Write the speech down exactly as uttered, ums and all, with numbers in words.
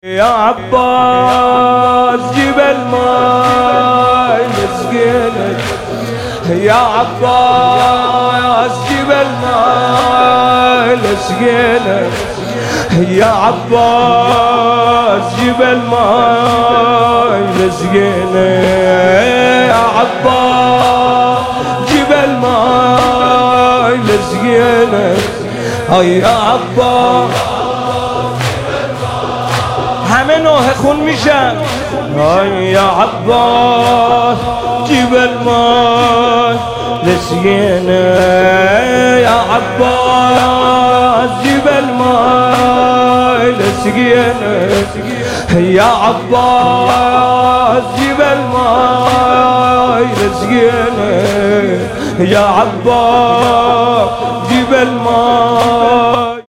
يا عباس جيب الماي مسكينك، يا عباس جيب الماي مسكينك، يا عباس جيب الماي مسكينك، يا عباس جيب الماي مسكينك، يا عباس همینو خون میشن. یا عباس جیب الماء لسقينا، یا عباس جیب الماء لسقينا، یا عباس جیب الماء لسقينا، یا عباس جیب الماء